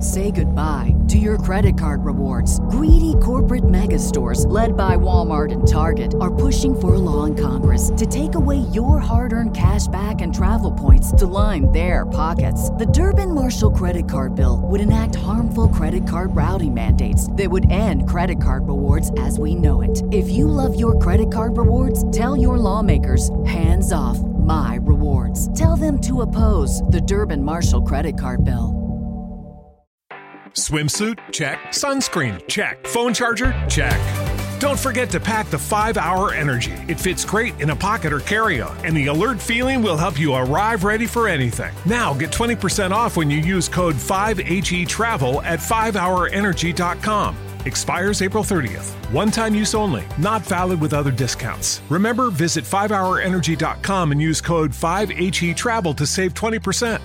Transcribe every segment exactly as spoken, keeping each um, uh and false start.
Say goodbye to your credit card rewards. Greedy corporate mega stores, led by Walmart and Target, are pushing for a law in Congress to take away your hard-earned cash back and travel points to line their pockets. The Durbin-Marshall credit card bill would enact harmful credit card routing mandates that would end credit card rewards as we know it. If you love your credit card rewards, tell your lawmakers, hands off my rewards. Tell them to oppose the Durbin-Marshall credit card bill. Swimsuit? Check. Sunscreen? Check. Phone charger? Check. Don't forget to pack the five hour Energy. It fits great in a pocket or carry-on, and the alert feeling will help you arrive ready for anything. Now get twenty percent off when you use code five H E travel at five hour energy dot com. Expires April thirtieth. One-time use only. Not valid with other discounts. Remember, visit five hour energy dot com and use code five H E travel to save twenty percent.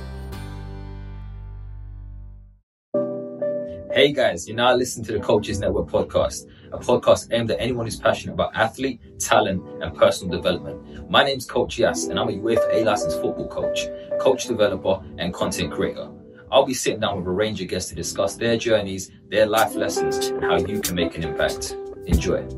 Hey guys, you're now listening to the Coaches Network podcast, a podcast aimed at anyone who's passionate about athlete, talent, and personal development. My name's Coach Yas, and I'm a UEFA A-licensed football coach, coach developer, and content creator. I'll be sitting down with a range of guests to discuss their journeys, their life lessons, and how you can make an impact. Enjoy.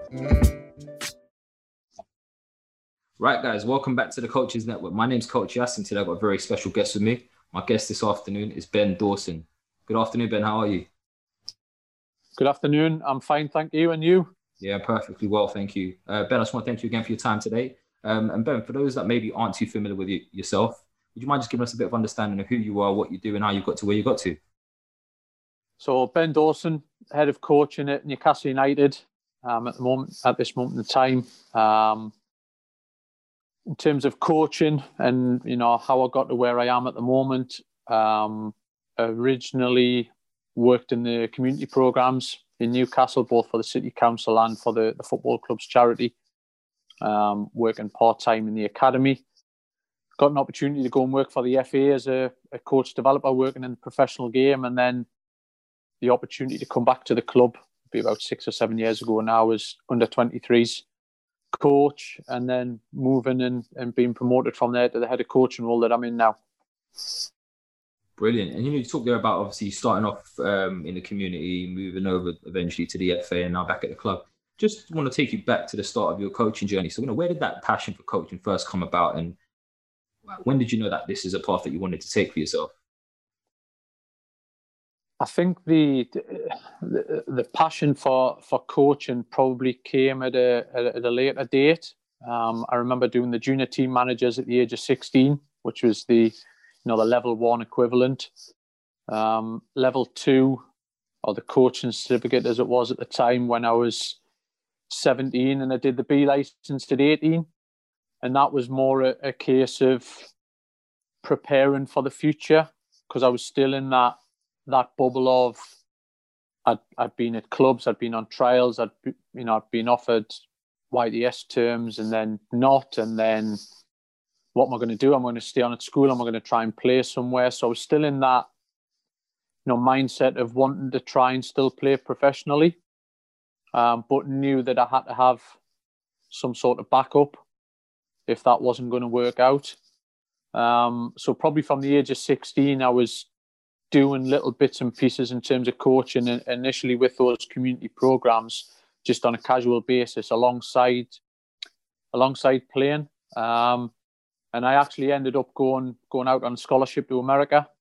Right guys, welcome back to the Coaches Network. My name's Coach Yas, and today I've got a very special guest with me. My guest this afternoon is Ben Dawson. Good afternoon, Ben. How are you? Good afternoon. I'm fine, thank you. And you? Yeah, perfectly well, thank you. Uh, Ben, I just want to thank you again for your time today. Um, and Ben, for those that maybe aren't too familiar with you, yourself, would you mind just giving us a bit of understanding of who you are, what you do, and how you got to where you got to? So, Ben Dawson, head of coaching at Newcastle United um, at the moment, at this moment in time. Um, in terms of coaching and, you know, how I got to where I am at the moment, um, originally worked in the community programs in Newcastle, both for the City Council and for the, the football club's charity, um, working part-time in the academy. Got an opportunity to go and work for the F A as a, a coach developer working in the professional game, and then the opportunity to come back to the club, be about six or seven years ago now, as under twenty-threes coach, and then moving and, and being promoted from there to the head of coaching role that I'm in now. Brilliant. And you know, you talked there about obviously starting off um, in the community, moving over eventually to the F A, and now back at the club. Just want to take you back to the start of your coaching journey. So, you know, where did that passion for coaching first come about, and when did you know that this is a path that you wanted to take for yourself? I think the the, the passion for, for coaching probably came at a at a later date. Um, I remember doing the junior team managers at the age of sixteen, which was the you know, the level one equivalent. Um, level two, or the coaching certificate as it was at the time when I was seventeen, and I did the B license at eighteen. And that was more a, a case of preparing for the future, because I was still in that that bubble of I'd, I'd been at clubs, I'd been on trials, I'd you know I'd been offered Y D S terms and then not, and then what am I going to do? I'm going to stay on at school. Am I going to try and play somewhere? So I was still in that, you know, mindset of wanting to try and still play professionally, um, but knew that I had to have some sort of backup if that wasn't going to work out. Um, so probably from the age of sixteen, I was doing little bits and pieces in terms of coaching, and initially with those community programs, just on a casual basis alongside alongside playing. Um, And I actually ended up going going out on a scholarship to America.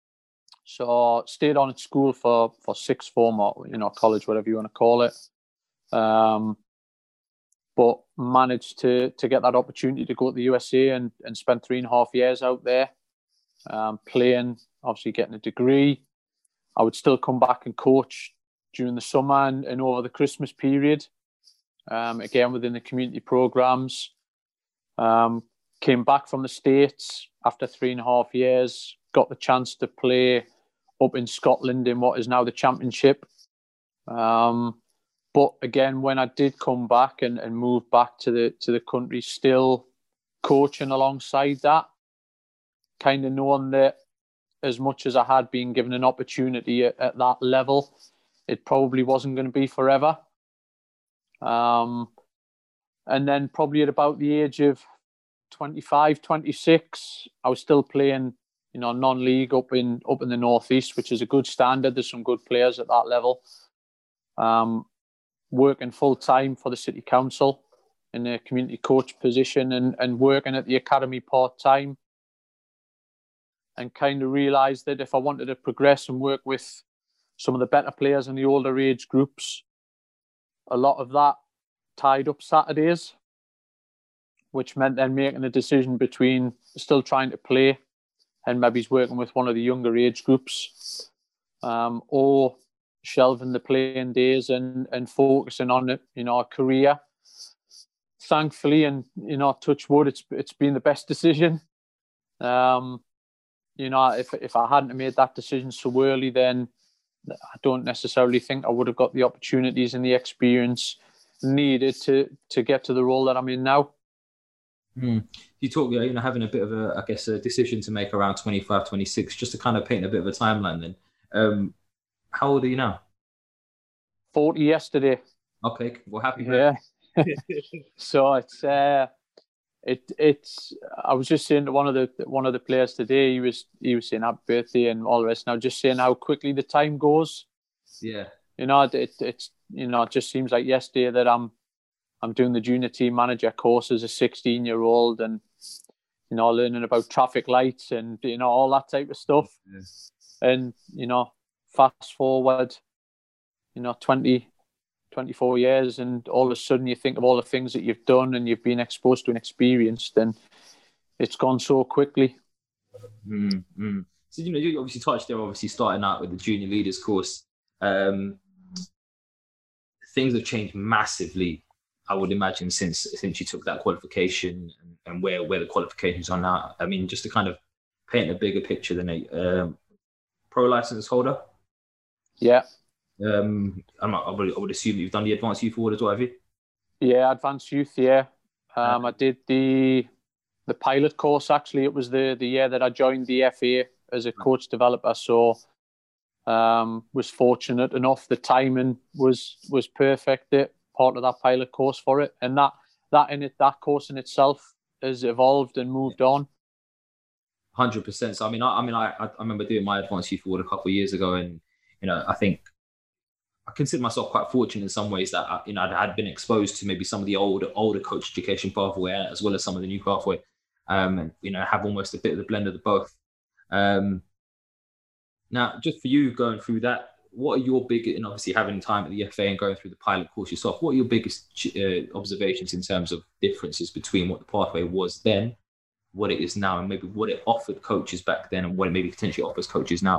So stayed on at school for, for sixth form, or you know college, whatever you want to call it. Um, but managed to to get that opportunity to go to the U S A and, and spend three and a half years out there, um, playing, obviously getting a degree. I would still come back and coach during the summer and, and over the Christmas period. Um, again, within the community programs. Um, Came back from the States after three and a half years, got the chance to play up in Scotland in what is now the Championship. Um, but again, when I did come back and, and move back to the to the country, still coaching alongside that, kind of knowing that as much as I had been given an opportunity at, at that level, it probably wasn't going to be forever. Um, and then probably at about the age of twenty-five, twenty-six, I was still playing, you know, non-league up in up in the northeast, which is a good standard. There's some good players at that level. Um, working full time for the city council in a community coach position, and and working at the academy part time, and kind of realised that if I wanted to progress and work with some of the better players in the older age groups, a lot of that tied up Saturdays, which meant then making a decision between still trying to play and maybe he's working with one of the younger age groups, um, or shelving the playing days and, and focusing on it, you know, a career. Thankfully, and, you know, touch wood, it's it's been the best decision. Um, you know, if if I hadn't made that decision so early, then I don't necessarily think I would have got the opportunities and the experience needed to to get to the role that I'm in now. Mm. You talk, you know, having a bit of a, I guess, a decision to make around twenty-five, twenty-six, just to kind of paint a bit of a timeline then. Um, how old are you now? forty yesterday. Okay, well, happy birthday. Yeah. So it's, uh, it, it's, I was just saying to one of the, one of the players today, he was, he was saying happy birthday and all the rest. Now just saying how quickly the time goes. Yeah. You know, it, it's, you know, it just seems like yesterday that I'm, I'm doing the junior team manager course as a sixteen year old and, you know, learning about traffic lights and, you know, all that type of stuff. Yes. And, you know, fast forward, you know, twenty, twenty-four years, and all of a sudden you think of all the things that you've done and you've been exposed to and experienced, and it's gone so quickly. Mm-hmm. So, you know, you obviously touched there, obviously starting out with the junior leaders course. Um, things have changed massively, I would imagine, since since you took that qualification and, and where, where the qualifications are now. I mean, just to kind of paint a bigger picture than a um, pro license holder. Yeah. Um, I'm not, I, would, I would assume that you've done the advanced youth award as well, have you? Yeah, advanced youth, yeah. Um, uh, I did the the pilot course, actually. It was the, the year that I joined the F A as a coach developer, so um, was fortunate enough. The timing was was perfect. It, part of that pilot course for it, and that that in it that course in itself has evolved and moved on. one hundred percent. So I mean, I, I mean, I I remember doing my advanced youth award a couple of years ago, and you know, I think I consider myself quite fortunate in some ways that I, you know I had been exposed to maybe some of the older older coach education pathway as well as some of the new pathway, um, and you know, have almost a bit of the blend of the both. Um, now, just for you going through that, what are your biggest, and obviously having time at the F A and going through the pilot course yourself, what are your biggest uh, observations in terms of differences between what the pathway was then, what it is now, and maybe what it offered coaches back then and what it maybe potentially offers coaches now?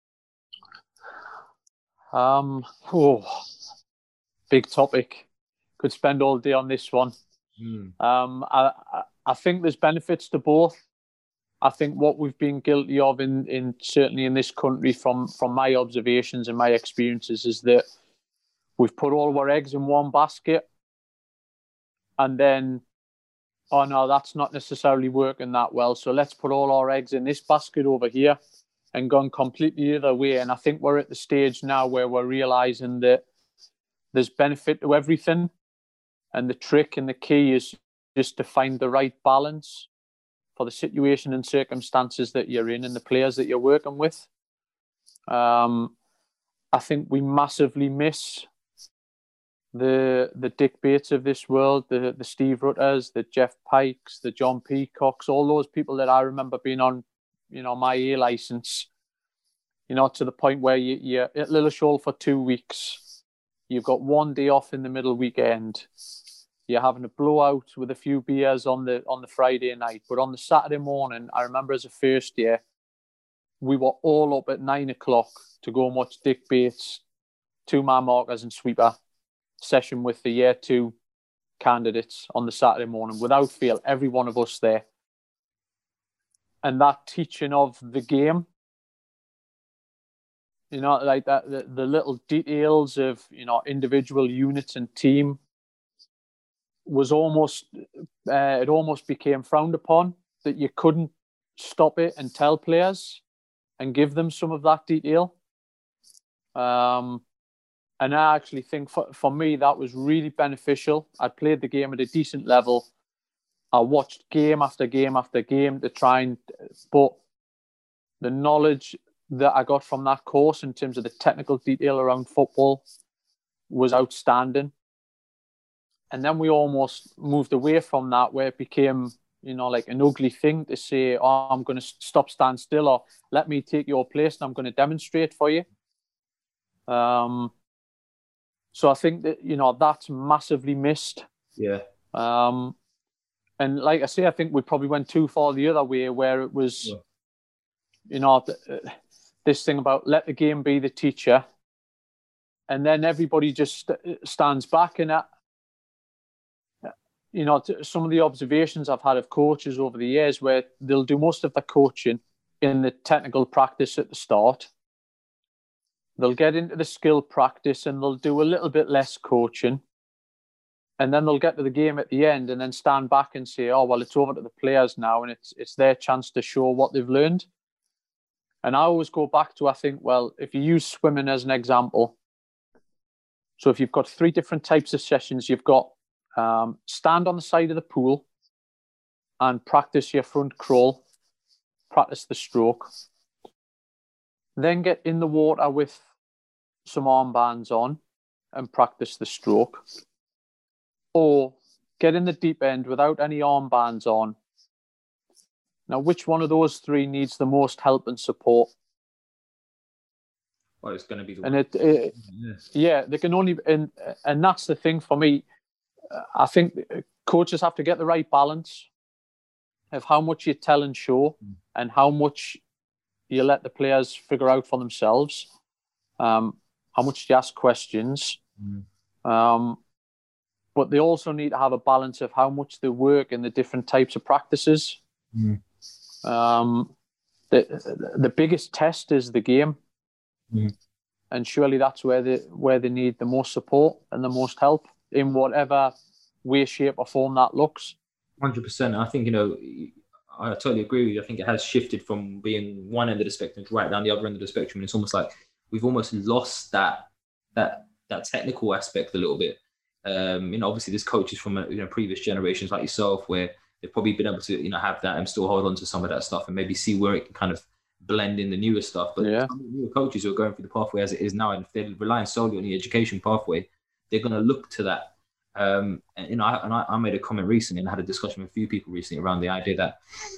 Um, oh, big topic. Could spend all day on this one. Mm. Um, I, I think there's benefits to both. I think what we've been guilty of in, in certainly in this country from, from my observations and my experiences is that we've put all of our eggs in one basket and then, oh no, that's not necessarily working that well. So let's put all our eggs in this basket over here and gone completely the other way. And I think we're at the stage now where we're realizing that there's benefit to everything. And the trick and the key is just to find the right balance for the situation and circumstances that you're in and the players that you're working with. Um, I think we massively miss the the Dick Bates of this world, the the Steve Rutters, the Jeff Pikes, the John Peacocks, all those people that I remember being on, you know, my A license, you know, to the point where you, you're at Lilleshall for two weeks. You've got one day off in the middle weekend. You're having a blowout with a few beers on the on the Friday night. But on the Saturday morning, I remember as a first year, we were all up at nine o'clock to go and watch Dick Bates, two man markers and sweeper session with the year two candidates on the Saturday morning. Without fail, every one of us there. And that teaching of the game, you know, like that, the, the little details of, you know, individual units and team was almost, uh, it almost became frowned upon, that you couldn't stop it and tell players and give them some of that detail. Um, and I actually think for, for me, that was really beneficial. I played the game at a decent level. I watched game after game after game to try and, but the knowledge that I got from that course in terms of the technical detail around football was outstanding. And then we almost moved away from that, where it became, you know, like an ugly thing to say, oh, I'm going to stop, stand still, or let me take your place and I'm going to demonstrate for you. Um, so I think that, you know, that's massively missed. Yeah. Um, and like I say, I think we probably went too far the other way, where it was, yeah. you know, this thing about let the game be the teacher. And then everybody just stands back. And, that, you know, some of the observations I've had of coaches over the years, where they'll do most of the coaching in the technical practice at the start. They'll get into the skill practice and they'll do a little bit less coaching. And then they'll get to the game at the end and then stand back and say, oh, well, it's over to the players now and it's it's their chance to show what they've learned. And I always go back to, I think, well, if you use swimming as an example, so if you've got three different types of sessions, you've got um, stand on the side of the pool and practice your front crawl, practice the stroke. Then get in the water with some armbands on and practice the stroke. Or get in the deep end without any armbands on. Now, which one of those three needs the most help and support? Well, it's going to be the and one. it, it yeah. yeah, they can only, and and that's the thing for me. I think coaches have to get the right balance of how much you tell and show, mm. and how much you let the players figure out for themselves. Um, how much you ask questions. Mm. Um, but they also need to have a balance of how much they work in the different types of practices. Mm. Um, the the biggest test is the game, mm. and surely that's where they where they need the most support and the most help in whatever way, shape, or form that looks. one hundred percent. I think, you know, I totally agree with you. I think it has shifted from being one end of the spectrum to right down the other end of the spectrum, and it's almost like we've almost lost that that that technical aspect a little bit. Um, you know, obviously there's coaches from you know previous generations like yourself where they've probably been able to you know have that and still hold on to some of that stuff and maybe see where it can kind of blend in the newer stuff. But yeah. some of the newer coaches who are going through the pathway as it is now, and if they're relying solely on the education pathway, they're going to look to that. Um, and you know, I, and I, I made a comment recently and I had a discussion with a few people recently around the idea that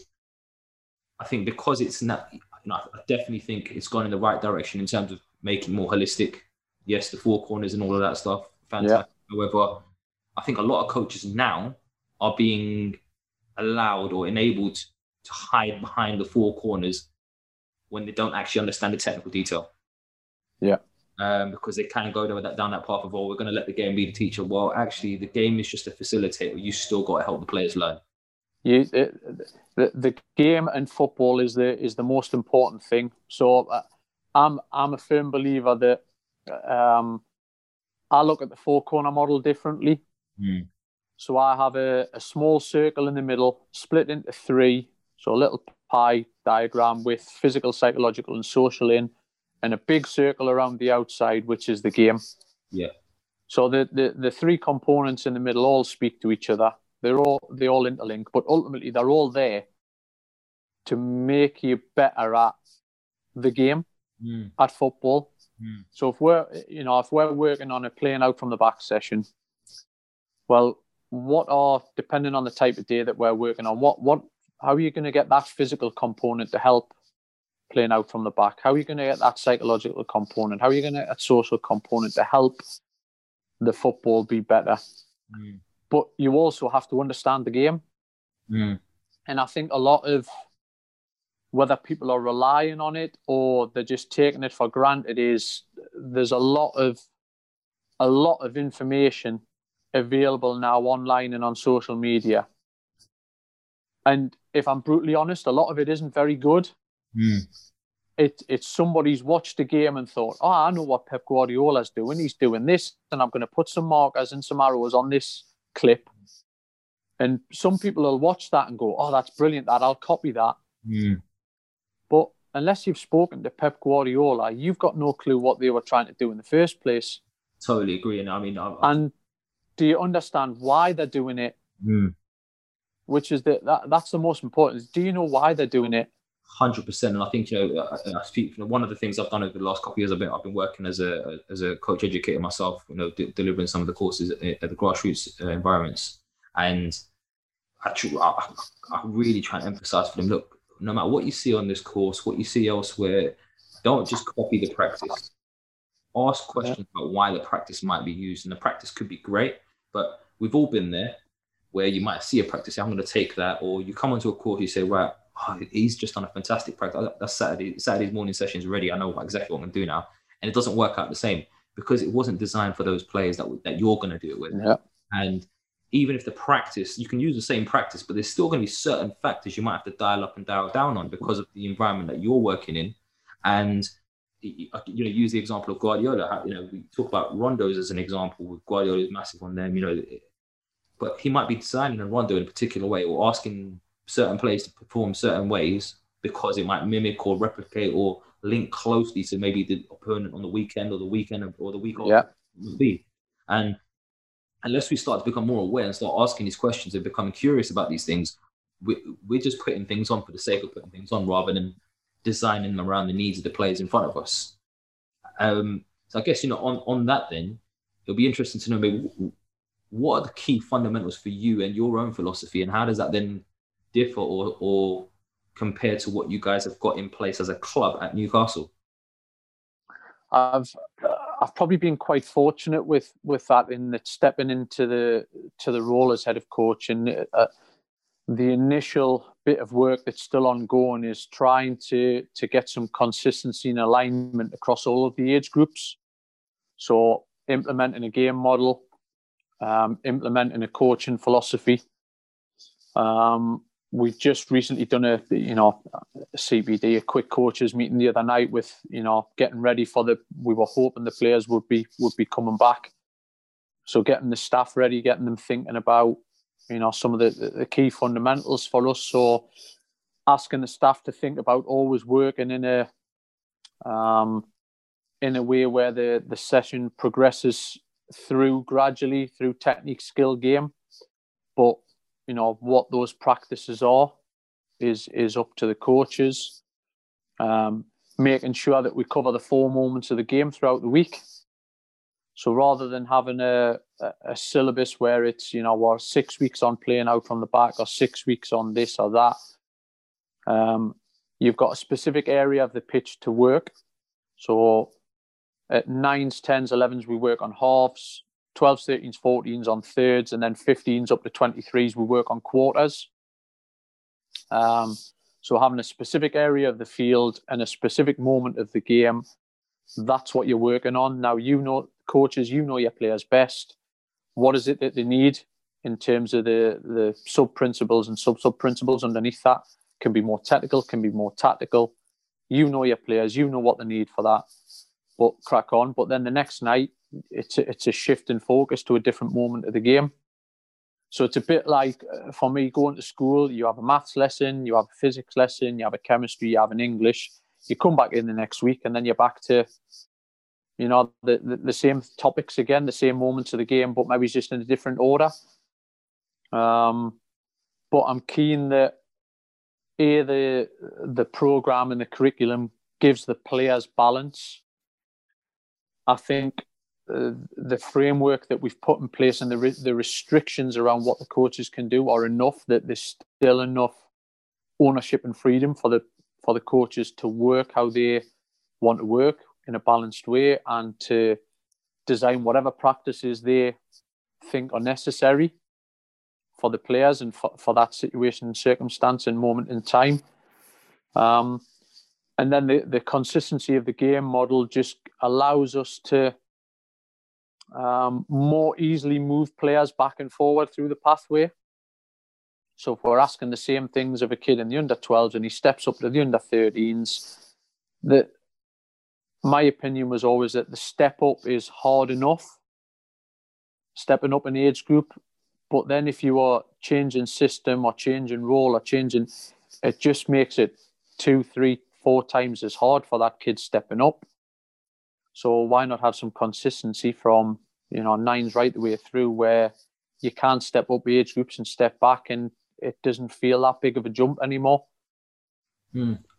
I think because it's not, you know, I definitely think it's gone in the right direction in terms of making more holistic. Yes, the four corners and all of that stuff, fantastic. Yeah. However, I think a lot of coaches now are being allowed or enabled to hide behind the four corners when they don't actually understand the technical detail. Yeah. Um, because they kind of go down that, down that path of, oh, we're going to let the game be the teacher. Well, actually, the game is just a facilitator. You still got to help the players learn. You, it, the the game and football is the is the most important thing. So uh, I'm I'm a firm believer that um, I look at the four corner model differently. Mm. So I have a, a small circle in the middle, split into three. So a little pie diagram with physical, psychological, and social in, and a big circle around the outside, which is the game. Yeah. So the, the, the three components in the middle all speak to each other. They're all they all interlink, but ultimately they're all there to make you better at the game, mm. at football. Mm. So if we're you know if we're working on a playing out from the back session, well, what are depending on the type of day that we're working on, what what how are you going to get that physical component to help playing out from the back? How are you going to get that psychological component? How are you going to get that social component to help the football be better? Mm. But you also have to understand the game. Mm. And I think a lot of, whether people are relying on it or they're just taking it for granted, is there's a lot of a lot of information available now online and on social media. And if I'm brutally honest, a lot of it isn't very good. Mm. It, it's somebody's watched the game and thought, oh, I know what Pep Guardiola's doing. He's doing this, and I'm going to put some markers and some arrows on this clip. And some people will watch that and go, oh, that's brilliant, that I'll copy that. Mm. But unless you've spoken to Pep Guardiola, you've got no clue what they were trying to do in the first place. Totally agree. And I mean, I've... and do you understand why they're doing it? Mm. Which is the that, that's the most important. Do you know why they're doing it? one hundred percent. And I think, you know, I, I speak, you know, one of the things I've done over the last couple of years, I've been, I've been working as a as a coach educator myself, you know, de- delivering some of the courses at, at the grassroots uh, environments. And actually, I, I really try and emphasize for them, look, no matter what you see on this course, what you see elsewhere, don't just copy the practice. Ask questions yeah. about why the practice might be used. And the practice could be great, but we've all been there where you might see a practice, I'm going to take that, or you come onto a course, you say, right, oh, he's just done a fantastic practice. That's Saturday. Saturday's morning session is ready. I know exactly what I'm going to do now. And it doesn't work out the same because it wasn't designed for those players that, that you're going to do it with. Yeah. And even if the practice, you can use the same practice, but there's still going to be certain factors you might have to dial up and dial down on because of the environment that you're working in. And, you know, use the example of Guardiola. You know, we talk about rondos as an example. Guardiola is massive on them, you know, but he might be designing a rondo in a particular way or asking certain players to perform certain ways because it might mimic or replicate or link closely to maybe the opponent on the weekend or the weekend or the week yeah. after it be. And unless we start to become more aware and start asking these questions and becoming curious about these things, we, we're just putting things on for the sake of putting things on rather than designing them around the needs of the players in front of us. Um, so I guess, you know, on, on that then, it'll be interesting to know maybe what are the key fundamentals for you and your own philosophy, and how does that then differ or, or compare to what you guys have got in place as a club at Newcastle? I've I've probably been quite fortunate with with that in that stepping into the to the role as head of coach, and uh, the initial bit of work that's still ongoing is trying to to get some consistency and alignment across all of the age groups. So implementing a game model, um, implementing a coaching philosophy. Um, we've just recently done a, you know, a C B D, a quick coaches meeting the other night with, you know, getting ready for the, we were hoping the players would be, would be coming back. So getting the staff ready, getting them thinking about, you know, some of the, the key fundamentals for us. So asking the staff to think about always working in a, um, in a way where the, the session progresses through gradually through technique, skill, game. But, you know, what those practices are is is up to the coaches. Um, making sure that we cover the four moments of the game throughout the week. So rather than having a, a, a syllabus where it's, you know, or six weeks on playing out from the back or six weeks on this or that, um, you've got a specific area of the pitch to work. So at nines, tens, elevens, we work on halves. twelves, thirteens, fourteens on thirds, and then fifteens up to twenty-threes, we work on quarters. Um, so having a specific area of the field and a specific moment of the game, that's what you're working on. Now, you know, coaches, you know your players best. What is it that they need in terms of the, the sub-principles and sub-sub-principles underneath that? Can be more technical, can be more tactical. You know your players, you know what they need for that. But crack on. But then the next night, it's a, it's a shift in focus to a different moment of the game. So it's a bit like, uh, for me, going to school, you have a maths lesson, you have a physics lesson, you have a chemistry, you have an English. You come back in the next week and then you're back to, you know, the, the, the same topics again, the same moments of the game, but maybe it's just in a different order. Um, but I'm keen that, A, the, the programme and the curriculum gives the players balance. I think uh, the framework that we've put in place and the re- the restrictions around what the coaches can do are enough that there's still enough ownership and freedom for the for the coaches to work how they want to work in a balanced way and to design whatever practices they think are necessary for the players and for, for that situation and circumstance and moment in time. Um, And then the, the consistency of the game model just allows us to um, more easily move players back and forward through the pathway. So if we're asking the same things of a kid in the under twelves and he steps up to the under thirteens, the, my opinion was always that the step up is hard enough, stepping up an age group. But then if you are changing system or changing role or changing, it just makes it two, three, four times as hard for that kid stepping up. So why not have some consistency from, you know, nines right the way through where you can't step up age groups and step back and it doesn't feel that big of a jump anymore. Mm.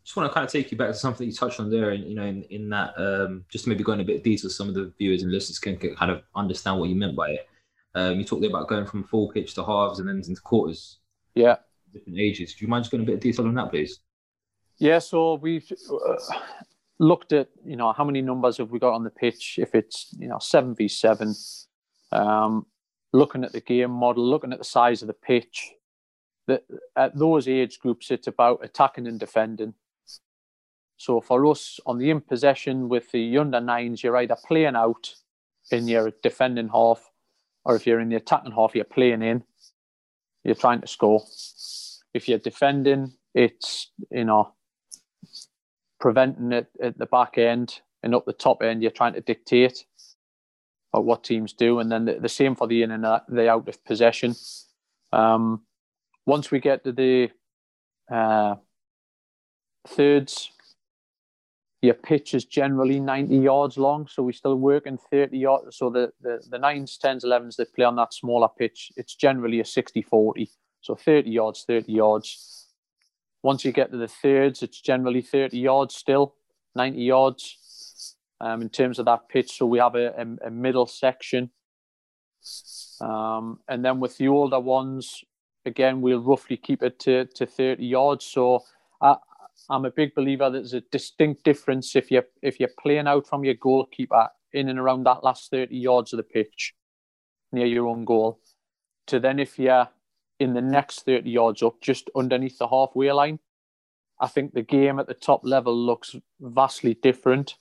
just want to kind of take you back to something you touched on there, and you know, in, in that, um, just maybe going a bit deeper, so some of the viewers and listeners can, can kind of understand what you meant by it. Um, you talked there about going from full pitch to halves and then into quarters. Yeah. Different ages. Do you mind just going a bit of detail on that, please? Yeah, so we've uh, looked at, you know, how many numbers have we got on the pitch? If it's, you know, seven v seven, um, looking at the game model, looking at the size of the pitch. The, at those age groups, it's about attacking and defending. So for us, on the in possession with the under nines, you're either playing out in your defending half, or if you're in the attacking half, you're playing in. You're trying to score. If you're defending, it's, you know, preventing it at the back end, and up the top end, you're trying to dictate what teams do. And then the, the same for the in and the out of possession. Um, once we get to the uh, thirds, your pitch is generally ninety yards long, so we still work in thirty yards. So the, the, the nines, tens, elevens that play on that smaller pitch, it's generally a sixty forty. So thirty yards, thirty yards. Once you get to the thirds, it's generally thirty yards still, ninety yards um, in terms of that pitch. So we have a, a, a middle section. Um, and then with the older ones, again, we'll roughly keep it to, to thirty yards. So I, I'm a big believer that there's a distinct difference if you're, if you're playing out from your goalkeeper in and around that last thirty yards of the pitch near your own goal, to then if you're in the next thirty yards up, just underneath the halfway line. I think the game at the top level looks vastly different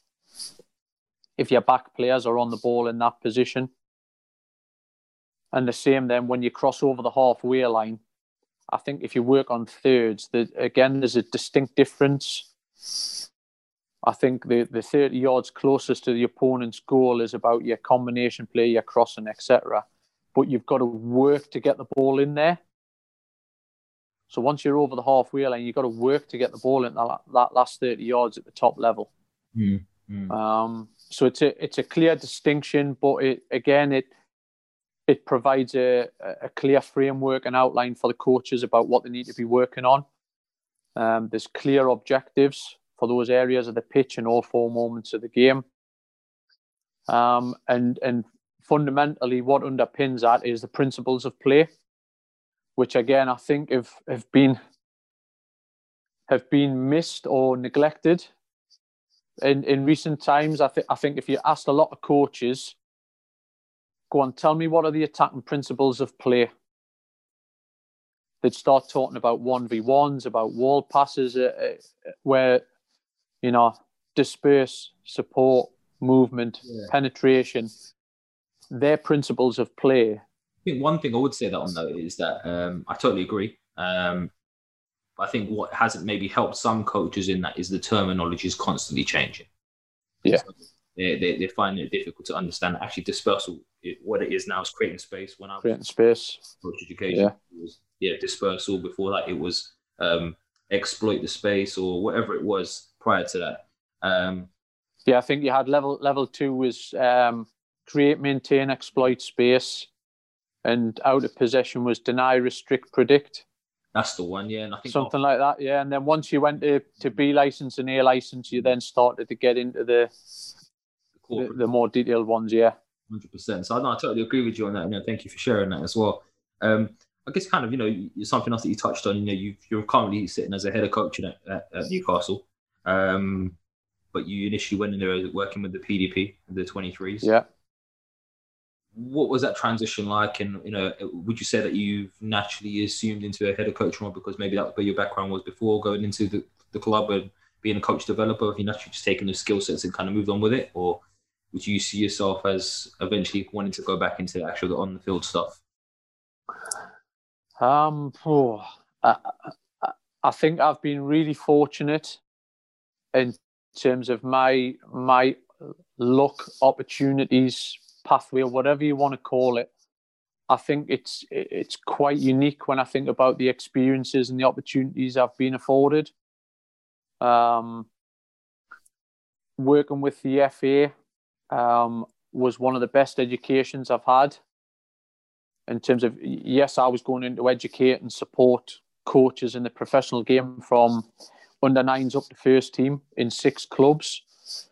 if your back players are on the ball in that position. And the same then when you cross over the halfway line. I think if you work on thirds, the, again, there's a distinct difference. I think the, the thirty yards closest to the opponent's goal is about your combination play, your crossing, et cetera. But you've got to work to get the ball in there. So once you're over the halfway line, you've got to work to get the ball in that, that last thirty yards at the top level. Mm, mm. Um, so it's a it's a clear distinction, but it again it it provides a, a clear framework and outline for the coaches about what they need to be working on. Um, there's clear objectives for those areas of the pitch in all four moments of the game. Um, and and fundamentally, what underpins that is the principles of play, which again I think have, have been have been missed or neglected in, in recent times. I think I think if you asked a lot of coaches, go on, tell me what are the attacking principles of play, they'd start talking about one v ones, about wall passes, uh, uh, where, you know, disperse, support, movement, yeah. penetration. Their principles of play. I think one thing I would say that on though is that um, I totally agree. Um, I think what hasn't maybe helped some coaches in that is the terminology is constantly changing. Yeah. So they, they, they find it difficult to understand. Actually, dispersal, it, what it is now is creating space. When I was creating space. Coach education, yeah. It was yeah, dispersal. Before that, it was um, exploit the space or whatever it was prior to that. Um, yeah, I think you had level level two was um, create, maintain, exploit space, and out of possession was deny, restrict, predict. That's the one, yeah. And I think something like that, yeah. And then once you went to, to B license and A license, you then started to get into the the, the, the more detailed ones, yeah. one hundred percent. So no, I totally agree with you on that. You know, thank you for sharing that as well. Um, I guess kind of, you know, something else that you touched on, you know, you, you're currently sitting as a head of coaching at, at, at Newcastle, um, but you initially went in there working with the P D P, the twenty-threes. Yeah. What was that transition like? And, you know, would you say that you've naturally assumed into a head of coach role because maybe that's where your background was before going into the, the club and being a coach developer? Have you naturally just taken those skill sets and kind of moved on with it? Or would you see yourself as eventually wanting to go back into the actual on the field stuff? Um, oh, I, I think I've been really fortunate in terms of my my luck, opportunities, pathway, or whatever you want to call it. I think it's it's quite unique when I think about the experiences and the opportunities I've been afforded. Um, working with the F A um, was one of the best educations I've had. In terms of, yes, I was going in to educate and support coaches in the professional game from under nines up to first team in six clubs.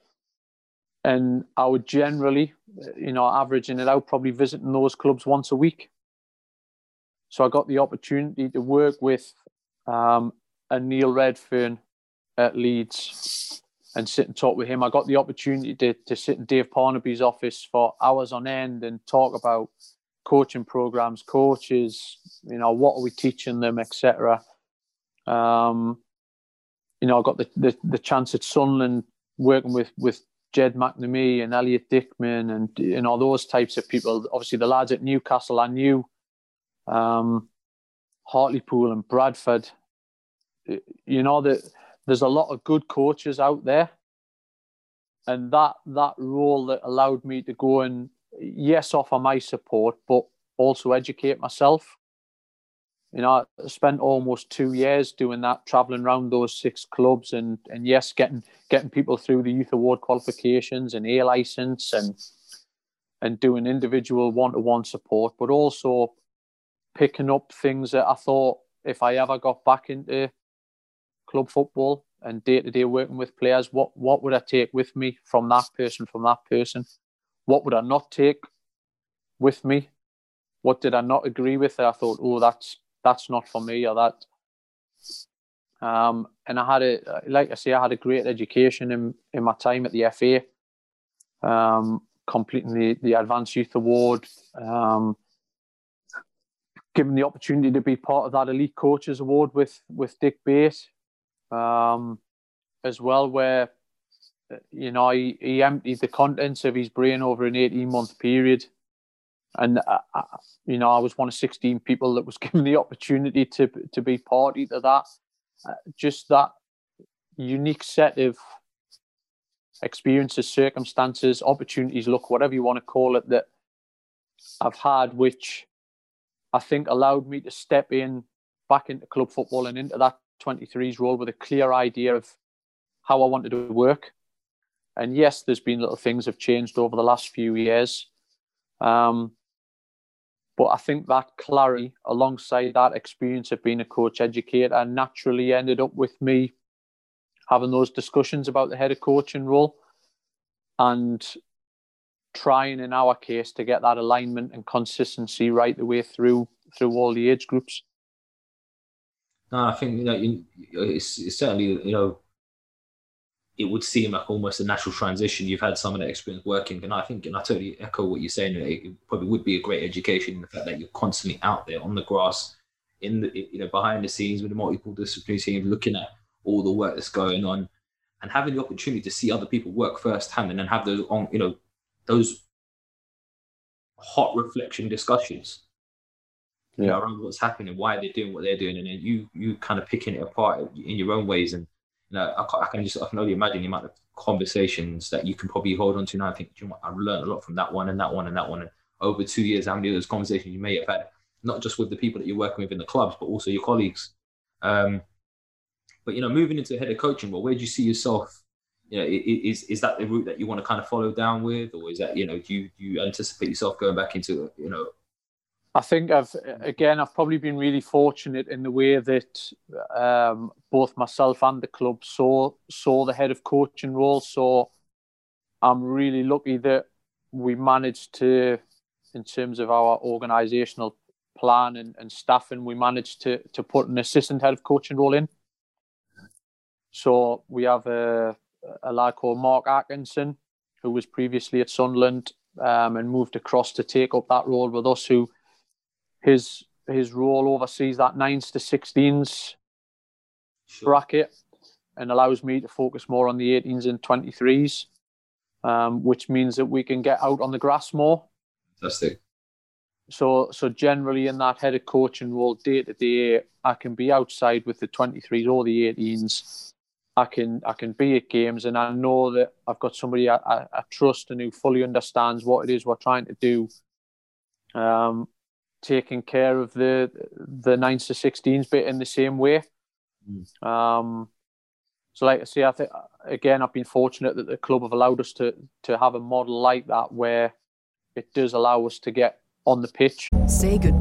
And I would generally, you know, averaging it out, probably visiting those clubs once a week. So I got the opportunity to work with um, a Neil Redfern at Leeds and sit and talk with him. I got the opportunity to, to sit in Dave Parnaby's office for hours on end and talk about coaching programs, coaches, you know, what are we teaching them, et cetera. Um, you know, I got the, the, the chance at Sunderland working with, with Jed McNamee and Elliot Dickman and, you know, those types of people. Obviously, the lads at Newcastle, I knew um, Hartlepool and Bradford. You know, that there's a lot of good coaches out there. And that that role that allowed me to go and, yes, offer my support, but also educate myself. You know, I spent almost two years doing that, travelling around those six clubs and, and yes, getting getting people through the youth award qualifications and A licence and and doing individual one-to-one support, but also picking up things that I thought if I ever got back into club football and day-to-day working with players, what, what would I take with me from that person, from that person? What would I not take with me? What did I not agree with that I thought, oh, that's that's not for me, or that. Um, and I had a, like I say, I had a great education in, in my time at the F A, um, completing the, the Advanced Youth Award, um, given the opportunity to be part of that Elite Coaches Award with, with Dick Bate, um, as well, where, you know, he, he emptied the contents of his brain over an eighteen-month period. And, I, I, you know, I was one of sixteen people that was given the opportunity to to be party to that. Uh, just that unique set of experiences, circumstances, opportunities, look, whatever you want to call it, that I've had, which I think allowed me to step in back into club football and into that twenty-threes role with a clear idea of how I wanted to work. And yes, there's been little things have changed over the last few years. Um, But I think that clarity, alongside that experience of being a coach educator, naturally ended up with me having those discussions about the head of coaching role and trying, in our case, to get that alignment and consistency right the way through through all the age groups. No, I think, you know, it's, it's certainly, you know, it would seem like almost a natural transition. You've had some of that experience working, and I think, and I totally echo what you're saying. It probably would be a great education in the fact that you're constantly out there on the grass, in the, you know, behind the scenes with the multiple disciplinary team, looking at all the work that's going on, and having the opportunity to see other people work firsthand, and then have those on, you know, those hot reflection discussions, yeah, you know, around what's happening, why they're doing what they're doing, and then you you kind of picking it apart in your own ways. And you know, I, I can just I can only imagine the amount of conversations that you can probably hold on to now. I think, you know, I've learned a lot from that one and that one and that one. And over two years, how many of those conversations you may have had, not just with the people that you're working with in the clubs, but also your colleagues. Um, but, you know, moving into head of coaching, well, where do you see yourself? You know, is is that the route that you want to kind of follow down with, or is that, you know, do you, do you anticipate yourself going back into, you know? I think I've, again, I've probably been really fortunate in the way that um, both myself and the club saw, saw the head of coaching role. So I'm really lucky that we managed to, in terms of our organisational plan and, and staffing, we managed to, to put an assistant head of coaching role in. So we have a, a lad called Mark Atkinson, who was previously at Sunderland um, and moved across to take up that role with us, who His his role oversees that nines to sixteens sure. bracket and allows me to focus more on the eighteens and twenty-threes, um, which means that we can get out on the grass more. Fantastic. So so generally in that head of coaching role, day to day, I can be outside with the twenty-threes or the eighteens. I can I can be at games, and I know that I've got somebody I, I, I trust and who fully understands what it is we're trying to do. Um. Taking care of the the nines to sixteens bit in the same way. Mm. Um, so, like I say, I think again, I've been fortunate that the club have allowed us to to have a model like that, where it does allow us to get on the pitch. Say goodbye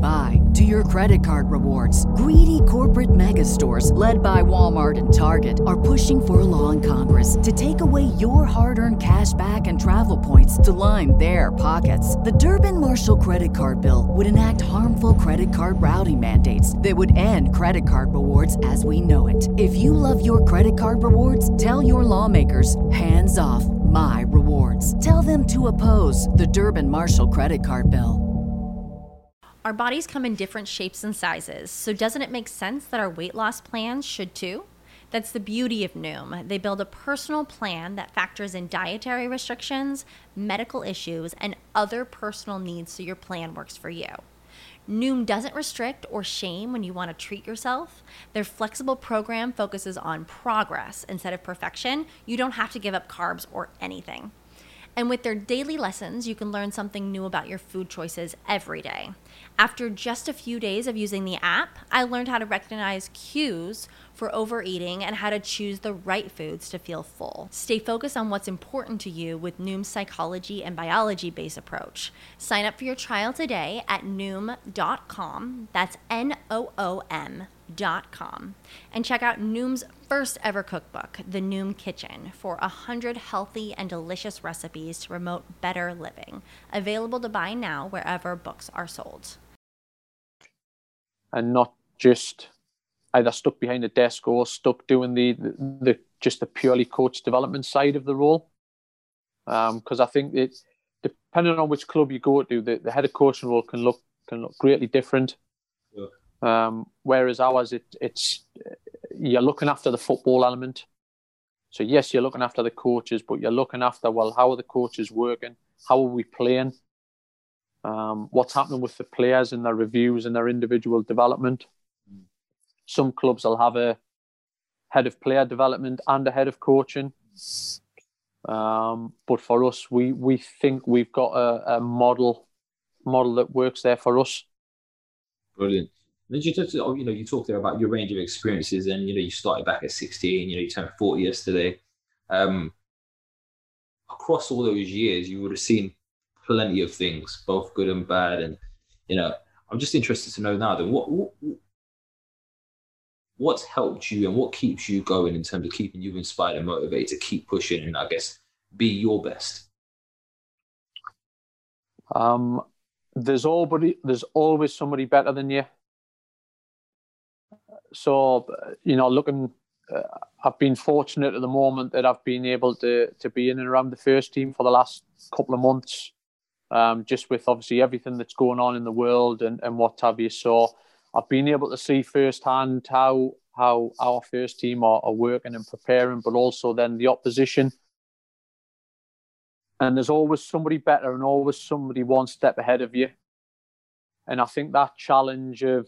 to your credit card rewards. Greedy corporate mega stores, led by Walmart and Target, are pushing for a law in Congress to take away your hard-earned cash back and travel points to line their pockets. The Durbin-Marshall credit card bill would enact harmful credit card routing mandates that would end credit card rewards as we know it. If you love your credit card rewards, tell your lawmakers, hands off my rewards. Tell them to oppose the Durbin-Marshall credit card bill. Our bodies come in different shapes and sizes, so doesn't it make sense that our weight loss plans should too? That's the beauty of Noom. They build a personal plan that factors in dietary restrictions, medical issues, and other personal needs so your plan works for you. Noom doesn't restrict or shame when you want to treat yourself. Their flexible program focuses on progress instead of perfection. You don't have to give up carbs or anything. And with their daily lessons, you can learn something new about your food choices every day. After just a few days of using the app, I learned how to recognize cues for overeating and how to choose the right foods to feel full. Stay focused on what's important to you with Noom's psychology and biology-based approach. Sign up for your trial today at noom dot com. That's N O O M dot com. And check out Noom's first ever cookbook, The Noom Kitchen, for one hundred healthy and delicious recipes to promote better living. Available to buy now wherever books are sold. And not just either stuck behind a desk or stuck doing the, the, the just the purely coach development side of the role. Because um, I think it, depending on which club you go to, the, the head of coaching role can look can look greatly different. Yeah. Um, whereas ours, it, it's you're looking after the football element. So yes, you're looking after the coaches, but you're looking after, well, how are the coaches working? How are we playing? Um, what's happening with the players and their reviews and their individual development? Mm. Some clubs will have a head of player development and a head of coaching. Um, but for us, we we think we've got a, a model model that works there for us. Brilliant. Did you talk, you know, you talked there about your range of experiences, and you know, you started back at sixteen. You know, you turned forty yesterday. Um, across all those years, you would have seen plenty of things, both good and bad. And you know, I'm just interested to know now that what, what what's helped you and what keeps you going in terms of keeping you inspired and motivated to keep pushing and I guess be your best. Um, there's already there's always somebody better than you. So, you know, looking, uh, I've been fortunate at the moment that I've been able to to be in and around the first team for the last couple of months, um, just with obviously everything that's going on in the world and, and what have you. So I've been able to see firsthand how how our first team are, are working and preparing, but also then the opposition. And there's always somebody better and always somebody one step ahead of you. And I think that challenge of,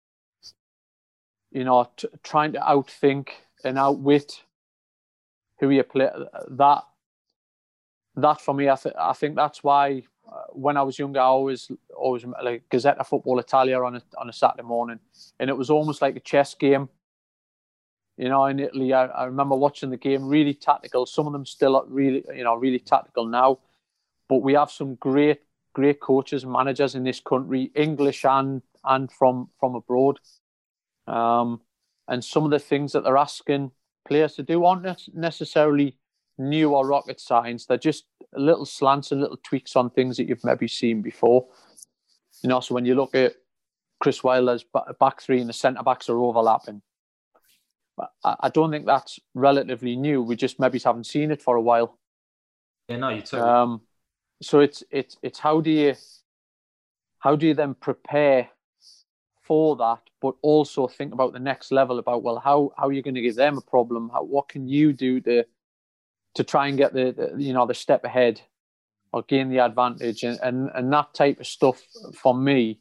you know, t- trying to outthink and outwit who you play, that, that for me, I, th- I think that's why uh, when I was younger, I always, always like Gazzetta Football Italia on a, on a Saturday morning. And it was almost like a chess game. You know, in Italy, I, I remember watching the game, really tactical. Some of them still really, you know, really tactical now. But we have some great, great coaches and managers in this country, English and and from, from abroad. Um, and some of the things that they're asking players to do aren't necessarily new or rocket science. They're just little slants and little tweaks on things that you've maybe seen before. You know, so when you look at Chris Wilder's back three and the centre-backs are overlapping, I don't think that's relatively new. We just maybe haven't seen it for a while. Yeah, no, you totally. Um, so it's it's it's how do you how do you then prepare for that, but also think about the next level about, well, how how are you going to give them a problem? How, what can you do to to try and get the, the you know the step ahead or gain the advantage and and, and that type of stuff for me.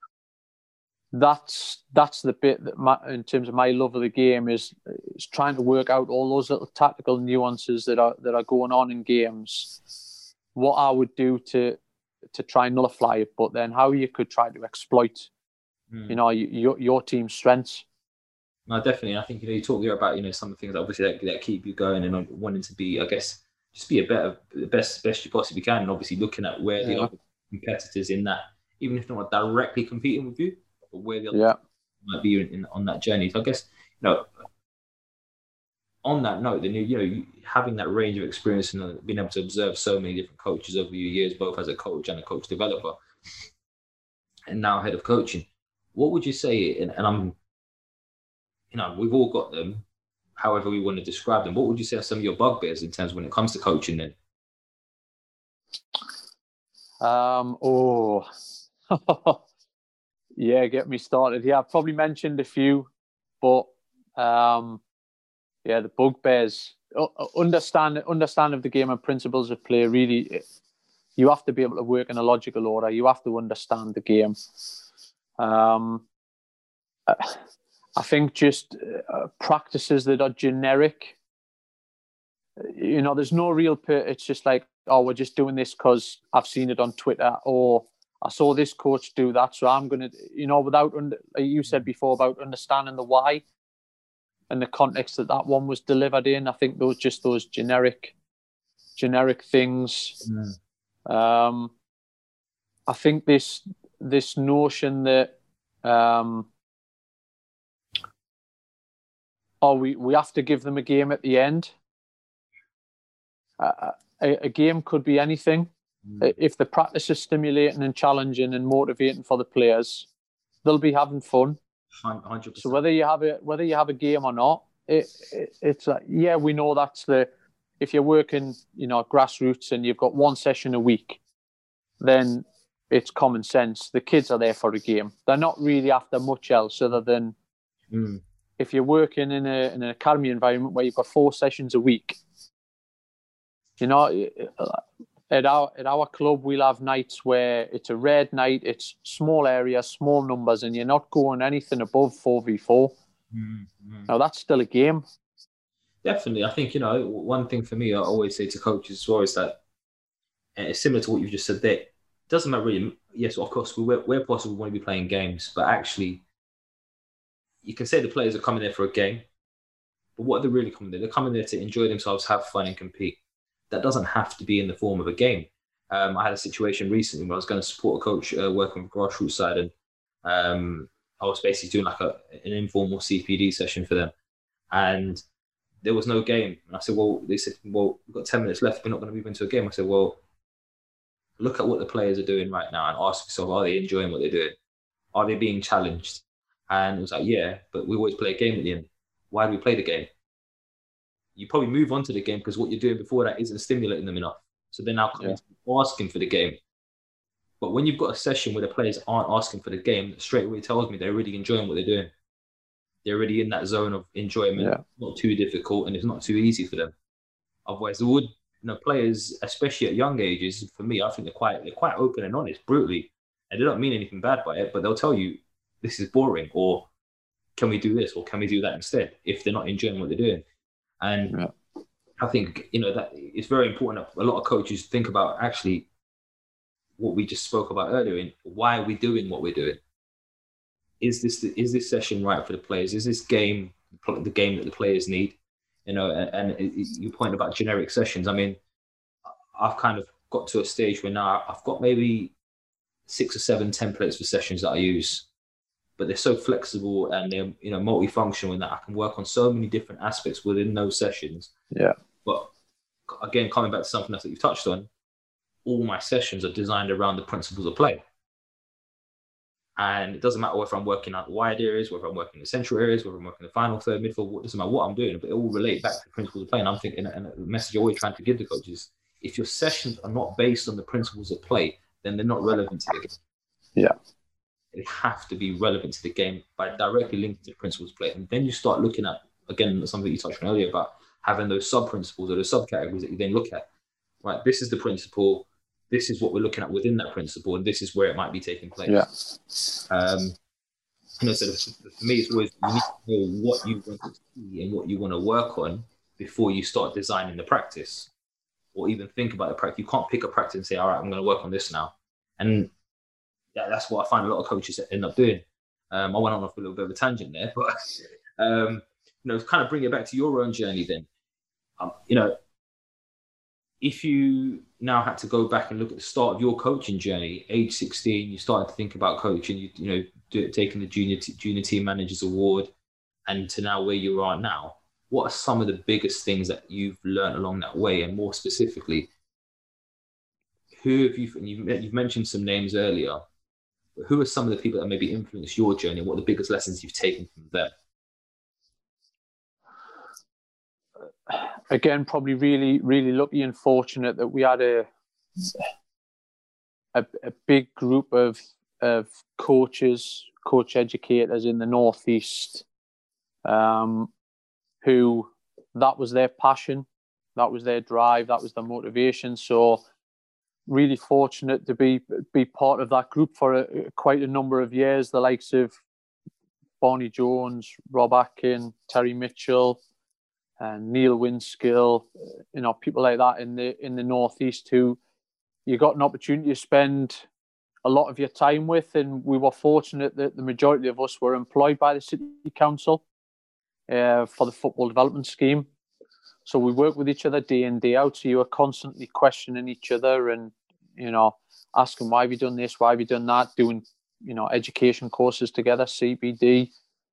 That's that's the bit that, my, in terms of my love of the game, is is trying to work out all those little tactical nuances that are that are going on in games. What I would do to to try and nullify it, but then how you could try to exploit, mm. you know, your your team's strengths. No, definitely. I think you know you talk here about you know some of the things that obviously that, that keep you going and wanting to be, I guess, just be a better, the best best you possibly can, and obviously looking at where yeah. the other competitors in that, even if they're not directly competing with you, but where the other yeah. might be in, in, on that journey. So I guess, you know, on that note, then you, you know, you, having that range of experience and uh, being able to observe so many different coaches over your years, both as a coach and a coach developer, and now head of coaching, what would you say? And, and I'm, you know, we've all got them, however we want to describe them. What would you say are some of your bugbears in terms of when it comes to coaching then? Um, oh, yeah, get me started. Yeah, I've probably mentioned a few, but um, yeah, the bugbears, understand, understand of the game and principles of play. Really, you have to be able to work in a logical order. You have to understand the game. Um, I think just uh, practices that are generic. You know, there's no real. Per- it's just like, oh, we're just doing this because I've seen it on Twitter, or I saw this coach do that, so I'm going to, you know, without, under, like you said before, about understanding the why and the context that that one was delivered in. I think those just those generic, generic things. Mm. Um, I think this this notion that, um, oh, we, we have to give them a game at the end. Uh, a, a game could be anything. Mm. If the practice is stimulating and challenging and motivating for the players, they'll be having fun. one hundred percent. So whether you have a whether you have a game or not, it, it it's like, yeah, we know that's the, if you're working, you know, grassroots and you've got one session a week, then it's common sense. The kids are there for a game. They're not really after much else other than mm. if you're working in a in an academy environment where you've got four sessions a week. You know, at our at our club, we'll have nights where it's a red night, it's small areas, small numbers, and you're not going anything above four v four. Mm-hmm. Now, that's still a game. Definitely. I think, you know, one thing for me, I always say to coaches as well is that, and it's similar to what you've just said there, it doesn't matter really. Yes, of course, we, where, where possible, we want to be playing games, but actually, you can say the players are coming there for a game, but what are they really coming there? They're coming there to enjoy themselves, have fun, and compete. That doesn't have to be in the form of a game. Um, I had a situation recently where I was going to support a coach uh, working with the grassroots side, and um, I was basically doing like a, an informal C P D session for them. And there was no game. And I said, well, they said, well, we've got ten minutes left. We're not going to move into a game. I said, well, look at what the players are doing right now and ask yourself, are they enjoying what they're doing? Are they being challenged? And it was like, yeah, but we always play a game at the end. Why do we play the game? You probably move on to the game because what you're doing before that isn't stimulating them enough. So they're now coming yeah. asking for the game. But when you've got a session where the players aren't asking for the game, straight away tells me they're really enjoying what they're doing. They're already in that zone of enjoyment. Yeah. It's not too difficult and it's not too easy for them. Otherwise, there would, you know, players, especially at young ages, for me, I think they're quite they're quite open and honest, brutally. And they don't mean anything bad by it, but they'll tell you this is boring, or can we do this, or can we do that instead, if they're not enjoying what they're doing. And yeah. I think, you know, that it's very important that a lot of coaches think about actually what we just spoke about earlier, and why are we doing what we're doing? Is this the, is this session right for the players? Is this game the game that the players need? You know, and, and you point about generic sessions. I mean, I've kind of got to a stage where now I've got maybe six or seven templates for sessions that I use, but they're so flexible and they're, you know, multifunctional in that I can work on so many different aspects within those sessions. Yeah. But again, coming back to something else that you've touched on, all my sessions are designed around the principles of play. And it doesn't matter whether I'm working out the wide areas, whether I'm working in the central areas, whether I'm working in the final third, midfield, it doesn't matter what I'm doing, but it all relate back to the principles of play. And I'm thinking, and the message you're always trying to give the coaches, if your sessions are not based on the principles of play, then they're not relevant to the game. Yeah. They have to be relevant to the game by directly linking to the principles of play. And then you start looking at, again, something you touched on earlier about having those sub-principles or those sub-categories that you then look at. Right, this is the principle, this is what we're looking at within that principle, and this is where it might be taking place. Yeah. Um, you know, so for me, it's always, you need to know what you want to see and what you want to work on before you start designing the practice, or even think about the practice. You can't pick a practice and say, all right, I'm going to work on this now. And that, that's what I find a lot of coaches end up doing. Um, I went on off a little bit of a tangent there, but um, you know, kind of bring it back to your own journey then. Um, you know, if you now had to go back and look at the start of your coaching journey, age sixteen, you started to think about coaching, you, you know, do, taking the junior t- junior team managers award, and to now where you are now, what are some of the biggest things that you've learned along that way? And more specifically, who have you, and you've, you've mentioned some names earlier, but who are some of the people that maybe influenced your journey? What are the biggest lessons you've taken from them? Again, probably really, really lucky and fortunate that we had a a, a big group of of coaches, coach educators in the Northeast, um, who that was their passion, that was their drive, that was their motivation. So, really fortunate to be be part of that group for a, quite a number of years. The likes of Barney Jones, Rob Atkin, Terry Mitchell, and Neil Winskill, you know, people like that in the in the Northeast who you got an opportunity to spend a lot of your time with, and we were fortunate that the majority of us were employed by the City Council uh, for the football development scheme. So we worked with each other day in, day out. So you were constantly questioning each other and, you know, asking, why have you done this? Why have you done that? Doing, you know, education courses together, C B D.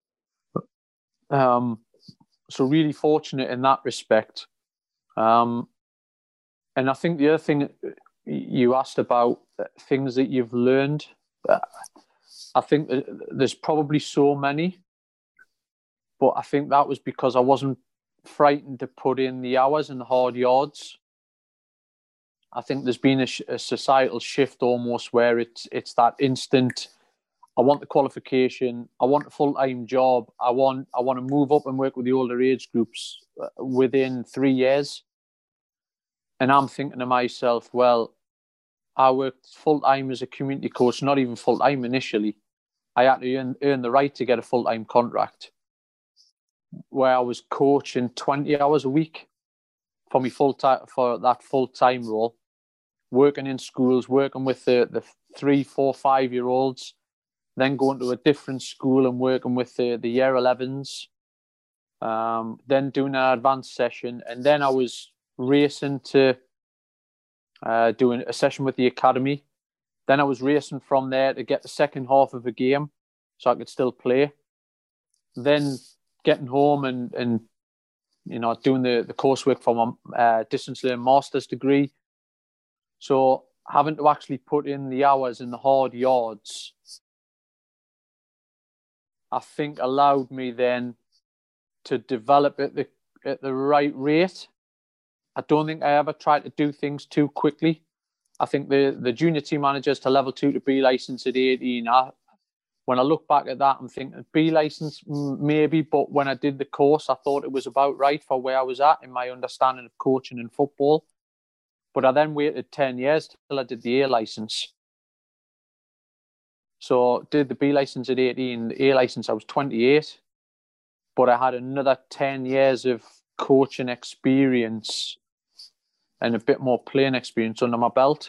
Um, so really fortunate in that respect. Um, and I think the other thing you asked about things that you've learned, I think there's probably so many, but I think that was because I wasn't frightened to put in the hours and the hard yards. I think there's been a, a societal shift almost where it's it's that instant, I want the qualification, I want a full-time job, I want I want to move up and work with the older age groups within three years. And I'm thinking to myself, well, I worked full-time as a community coach, not even full-time initially. I had to earn, earn the right to get a full-time contract, where I was coaching twenty hours a week for me full time for that full time role, working in schools, working with the, the three, four, five year olds, then going to a different school and working with the, the year elevens, um, then doing an advanced session, and then I was racing to uh, doing a session with the academy. Then I was racing from there to get the second half of a game so I could still play. Then getting home and, and you know, doing the, the coursework for my uh, distance learning master's degree. So having to actually put in the hours and the hard yards, I think allowed me then to develop at the at the right rate. I don't think I ever tried to do things too quickly. I think the, the junior team managers to level two to B license at eighteen, I, when I look back at that, I'm thinking B license maybe, but when I did the course, I thought it was about right for where I was at in my understanding of coaching and football. But I then waited ten years till I did the A license. So did the B license at eighteen, the A license I was twenty-eight, but I had another ten years of coaching experience and a bit more playing experience under my belt.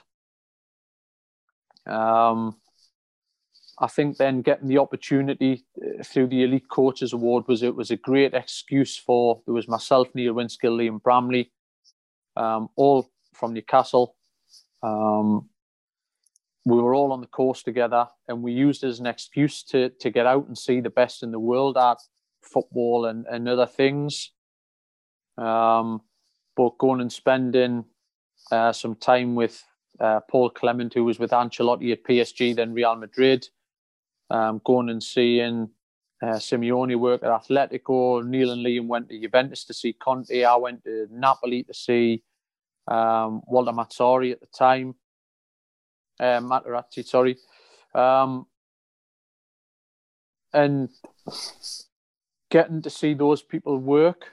Um. I think then getting the opportunity through the Elite Coaches Award was it was a great excuse for, there was myself, Neil Winskill, Liam Bramley, um, all from Newcastle. Um, we were all on the course together, and we used it as an excuse to to get out and see the best in the world at football and, and other things. Um, but going and spending uh, some time with uh, Paul Clement, who was with Ancelotti at P S G, then Real Madrid. Um, going and seeing uh, Simeone work at Atletico. Neil and Liam went to Juventus to see Conte. I went to Napoli to see um, Walter Mazzarri at the time. Uh, Materazzi, sorry. Um, and getting to see those people work,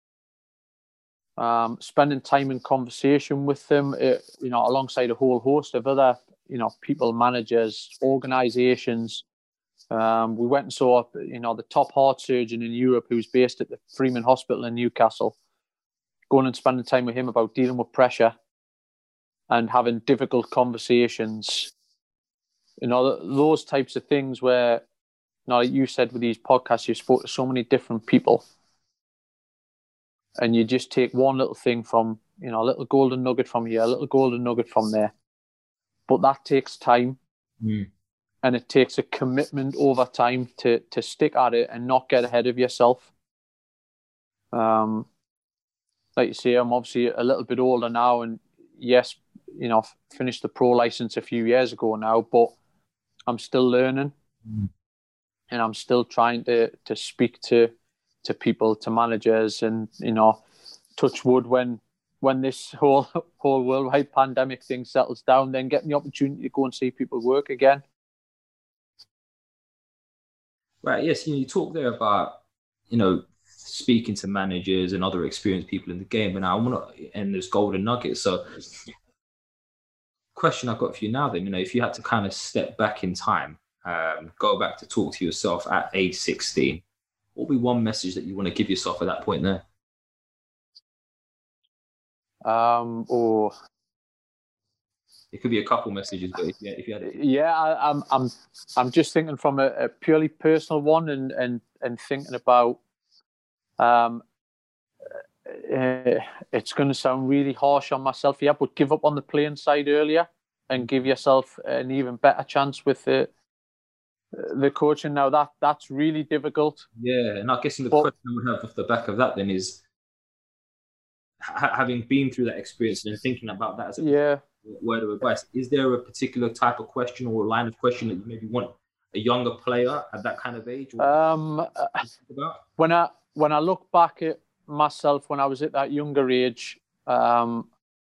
um, spending time in conversation with them, uh, you know, alongside a whole host of other, you know, people, managers, organisations. Um, we went and saw, you know, the top heart surgeon in Europe who's based at the Freeman Hospital in Newcastle, going and spending time with him about dealing with pressure and having difficult conversations. You know, those types of things where, you know, like you said with these podcasts, you spoke to so many different people and you just take one little thing from you know, a little golden nugget from here, a little golden nugget from there. But that takes time. Mm. And it takes a commitment over time to to stick at it and not get ahead of yourself. Um, like you say, I'm obviously a little bit older now, and yes, you know, finished the pro license a few years ago now, but I'm still learning, mm. and I'm still trying to to speak to to people, to managers, and you know, touch wood when when this whole whole worldwide pandemic thing settles down, then getting the opportunity to go and see people work again. Right. Yes. You know, you talk there about, you know, speaking to managers and other experienced people in the game, and I want to, and there's golden nuggets. So, question I've got for you now, then, you know, if you had to kind of step back in time, um, go back to talk to yourself at age sixteen, what would be one message that you want to give yourself at that point there? Um. Or. It could be a couple messages, but if you, if you had it. Yeah, I, I'm I'm I'm just thinking from a, a purely personal one, and and and thinking about um uh, it's going to sound really harsh on myself here, but give up on the playing side earlier and give yourself an even better chance with the the coaching. Now that that's really difficult. Yeah, and I guess the but, question I would have off the back of that then is, ha- having been through that experience and thinking about that as a yeah. word of advice, is there a particular type of question or line of question that you maybe want a younger player at that kind of age? Um, when I when I look back at myself when I was at that younger age, um,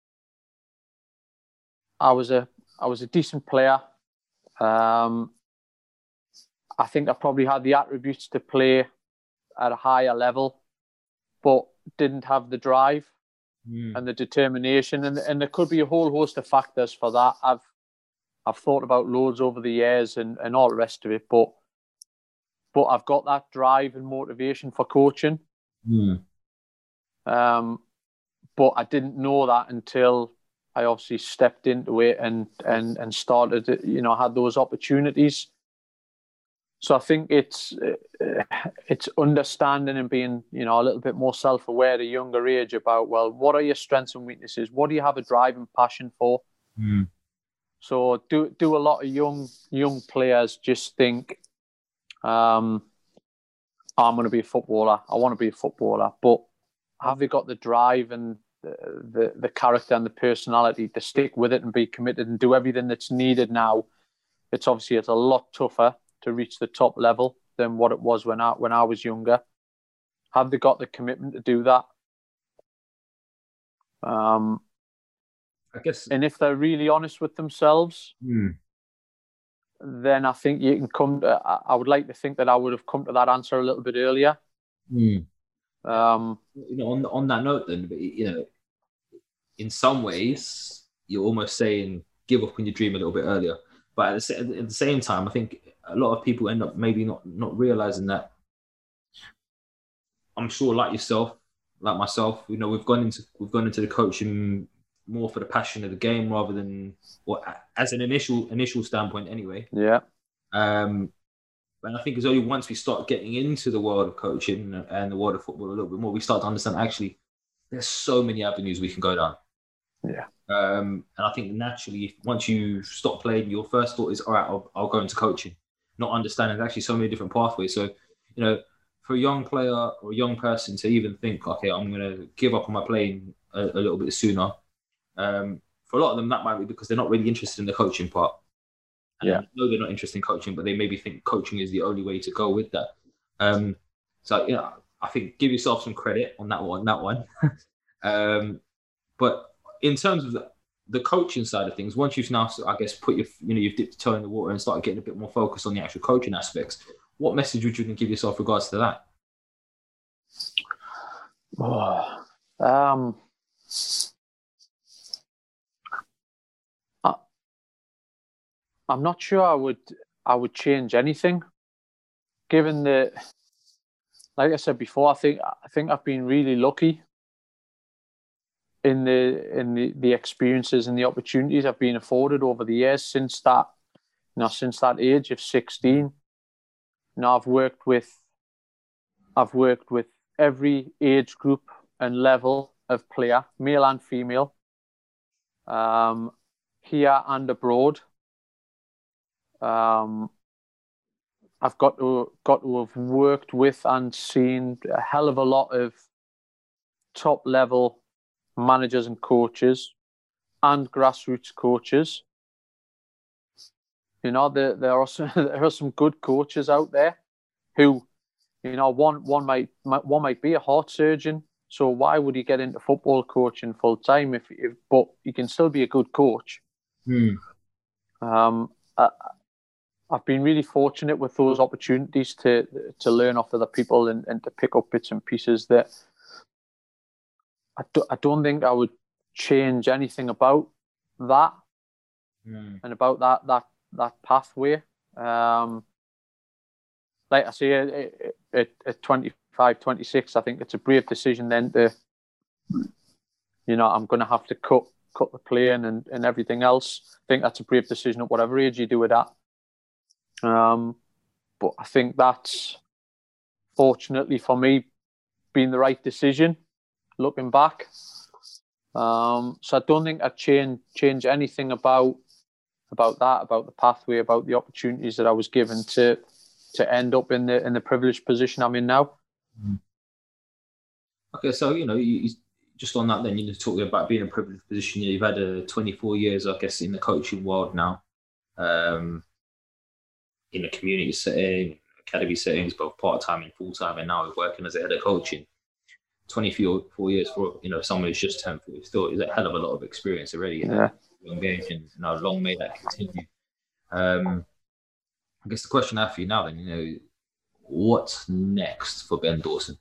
I was a I was a decent player. Um, I think I probably had the attributes to play at a higher level, but didn't have the drive. Mm. And the determination, and and there could be a whole host of factors for that. I've I've thought about loads over the years and, and all the rest of it, but but I've got that drive and motivation for coaching. Mm. Um, but I didn't know that until I obviously stepped into it and and and started, you know, had those opportunities. So I think it's it's understanding and being, you know, a little bit more self-aware at a younger age about, well, what are your strengths and weaknesses? What do you have a drive and passion for? Mm. So do do a lot of young young players just think, um, I'm going to be a footballer. I want to be a footballer, but have they got the drive and the, the the character and the personality to stick with it and be committed and do everything that's needed now? It's obviously it's a lot tougher to reach the top level than what it was when I when I was younger. Have they got the commitment to do that? Um, I guess, and if they're really honest with themselves, mm. then I think you can come to, I would like to think that I would have come to that answer a little bit earlier. Mm. Um, you know, on on that note, then, you know, in some ways, you're almost saying give up on your dream a little bit earlier. But at the, at the same time, I think a lot of people end up maybe not, not realizing that. I'm sure, like yourself, like myself, you know, we've gone into we've gone into the coaching more for the passion of the game rather than, or as an initial initial standpoint, anyway. Yeah. Um, and I think it's only once we start getting into the world of coaching and the world of football a little bit more, we start to understand actually there's so many avenues we can go down. Yeah. Um, and I think naturally, once you stop playing, your first thought is, all right, I'll, I'll go into coaching, not understanding there's actually so many different pathways. So, you know, for a young player or a young person to even think, okay, I'm going to give up on my playing a, a little bit sooner. Um, for a lot of them, that might be because they're not really interested in the coaching part. And yeah. No, they're not interested in coaching, but they maybe think coaching is the only way to go with that. Um, so, you know, I think give yourself some credit on that one. That one. um, but in terms of the, the coaching side of things, once you've now, I guess, put your, you know, you've dipped your toe in the water and started getting a bit more focused on the actual coaching aspects, what message would you give yourself regards to that? Oh, um, I, I'm not sure I would I would change anything, given that, like I said before, I think I think I've been really lucky in the in the, the experiences and the opportunities I've been afforded over the years since that, you know, since that age of sixteen. You know, I've worked with I've worked with every age group and level of player, male and female, um, here and abroad. Um, I've got to got to have worked with and seen a hell of a lot of top level managers and coaches and grassroots coaches. You know, there there are some, there are some good coaches out there who, you know, one one might, might one might be a heart surgeon. So why would he get into football coaching full time if, if but he can still be a good coach? Mm. Um, I, I've been really fortunate with those opportunities to to learn off other people and, and to pick up bits and pieces that I, do, I don't think I would change anything about that mm. and about that that that pathway. Um, like I say, at, at, at twenty-five, twenty-six, I think it's a brave decision then to, you know, I'm going to have to cut cut the plane and, and everything else. I think that's a brave decision at whatever age you do it at. Um, but I think that's, fortunately for me, been the right decision, looking back. Um, so I don't think I'd change change anything about about that, about the pathway, about the opportunities that I was given to to end up in the in the privileged position I'm in now. Okay, so you know, you, you, just on that, then you know, talking about being in a privileged position. You know, you've had a twenty-four years, I guess, in the coaching world now. Um, in a community setting, academy settings, both part-time and full-time, and now working as a head of coaching. twenty-four years for, you know, someone who's just turned forty, still is a hell of a lot of experience already. Yeah. Engaged, and you know, long may that continue. Um, I guess the question I have for you now then, you know, what's next for Ben Dawson?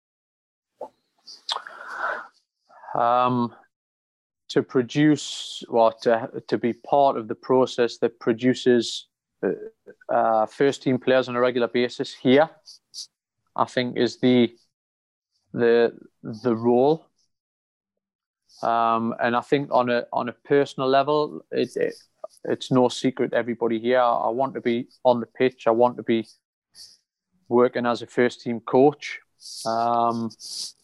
Um, to produce, well, to, to be part of the process that produces uh, uh, first team players on a regular basis here, I think is the the the role. Um, and I think on a on a personal level, it, it it's no secret to everybody here. I, I want to be on the pitch. I want to be working as a first team coach. Um,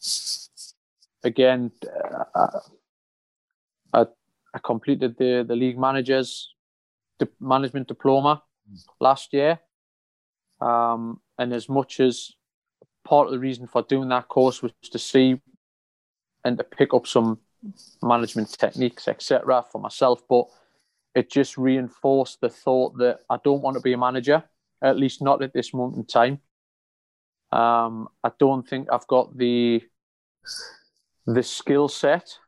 again, uh, I, I completed the the league managers the management diploma last year, um, and as much as part of the reason for doing that course was to see and to pick up some management techniques, et cetera, for myself, but it just reinforced the thought that I don't want to be a manager, at least not at this moment in time. Um, I don't think I've got the the skill set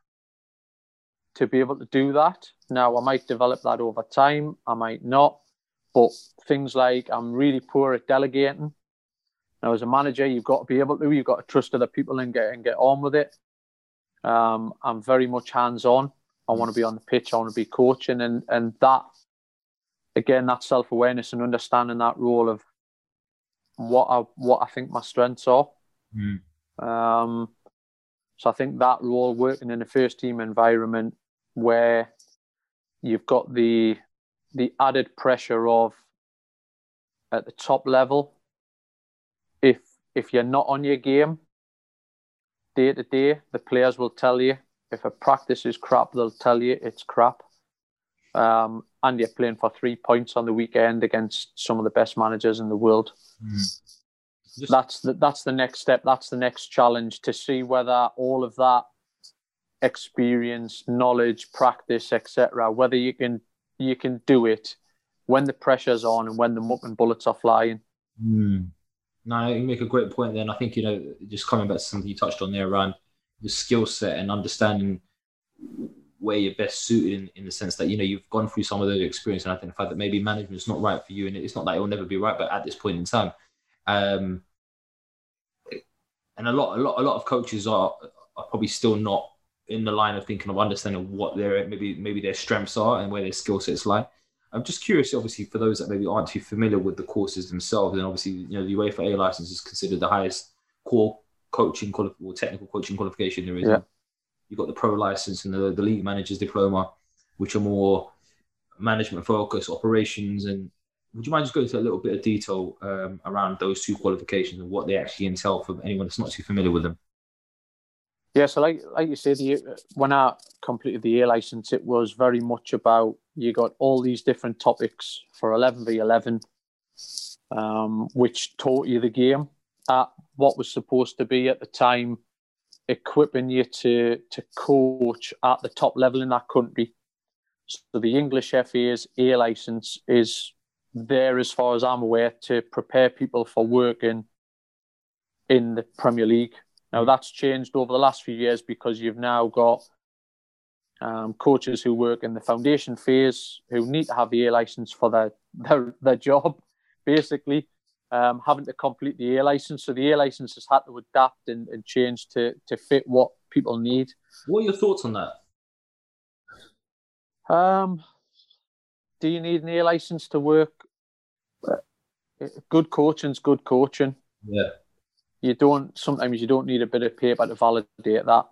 to be able to do that. Now, I might develop that over time, I might not, but things like I'm really poor at delegating. Now, as a manager, you've got to be able to, you've got to trust other people and get and get on with it. Um, I'm very much hands-on. I want to be on the pitch. I want to be coaching, and and that, again, that self-awareness and understanding that role of what I what I think my strengths are. Mm. Um, so I think that role, working in a first-team environment where you've got the the added pressure of at the top level, if if you're not on your game day to day, the players will tell you. If a practice is crap, they'll tell you it's crap. Um, and you're playing for three points on the weekend against some of the best managers in the world. Mm. Just... That's the that's the next step. That's the next challenge, to see whether all of that experience, knowledge, practice, et cetera, whether you can you can do it when the pressure's on and when the muck and bullets are flying. Mm. No, you make a great point there. And I think, you know, just coming back to something you touched on there around the skill set and understanding where you're best suited in, in the sense that, you know, you've gone through some of those experiences, and I think the fact that maybe management's not right for you, and it's not that it will never be right, but at this point in time, um, and a lot, a lot, a lot of coaches are, are probably still not in the line of thinking of understanding what their maybe maybe their strengths are and where their skill sets lie. I'm just curious, obviously, for those that maybe aren't too familiar with the courses themselves, and obviously, you know, the UEFA A license is considered the highest core coaching quali- or technical coaching qualification there is. Yeah. You've got the pro license and the, the league manager's diploma, which are more management focused, operations. And would you mind just going into a little bit of detail um, around those two qualifications and what they actually entail for anyone that's not too familiar with them? Yeah, so like like you said, the, when I completed the A license, it was very much about you got all these different topics for eleven v eleven, um, which taught you the game at what was supposed to be at the time, equipping you to to coach at the top level in that country. So the English F A's A license is there, as far as I'm aware, to prepare people for working in the Premier League. Now, that's changed over the last few years because you've now got um, coaches who work in the foundation phase who need to have the A license for their, their, their job, basically, um, having to complete the A license. So the A license has had to adapt and, and change to, to fit what people need. What are your thoughts on that? Um, do you need an A license to work? Good coaching's good coaching. Yeah. You don't, sometimes you don't need a bit of paper to validate that.